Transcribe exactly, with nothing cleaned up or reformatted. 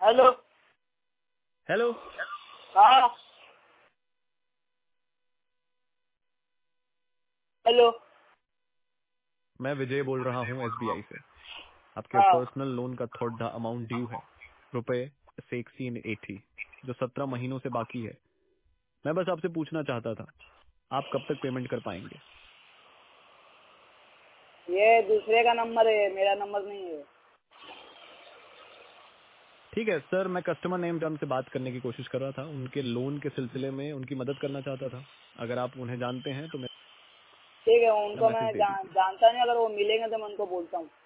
Hello hello. हाँ hello. मैं विजय बोल रहा हूँ एसबीआई से। आपके हाँ पर्सनल लोन का थोड़ा अमाउंट ड्यू है, रुपए सिक्सटीन एटी, जो सत्रह महीनों से बाकी है। मैं बस आपसे पूछना चाहता था, आप कब तक पेमेंट कर पाएंगे? ये दूसरे का नंबर है, मेरा नंबर नहीं है। ठीक है सर, मैं कस्टमर नेम टर्म से बात करने की कोशिश कर रहा था, उनके लोन के सिलसिले में उनकी मदद करना चाहता था। अगर आप उन्हें जानते हैं तो ठीक है, मेरा उनको मैं मैसेज दे जान, दीजिए। जानता नहीं, अगर वो मिलेंगे तो मैं उनको बोलता हूँ।